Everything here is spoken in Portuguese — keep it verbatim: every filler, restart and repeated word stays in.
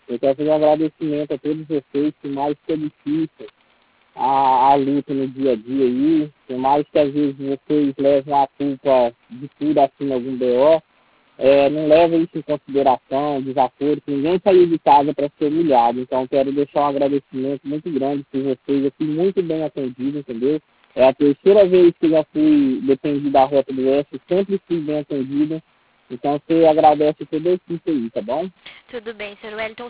Eu quero fazer um agradecimento a todos vocês, por mais que é difícil a, a luta no dia a dia aí, por mais que às vezes vocês levam a culpa de tudo assim em algum B O, é, não leva isso em consideração, desacordo, que ninguém saiu de casa para ser humilhado. Então quero deixar um agradecimento muito grande por vocês, eu fui muito bem atendido, entendeu? É a terceira vez que eu já fui dependido da Rota do Oeste, sempre fui bem atendido. Então você agradece todo esse aí, tá bom? Tudo bem, senhor Wellington.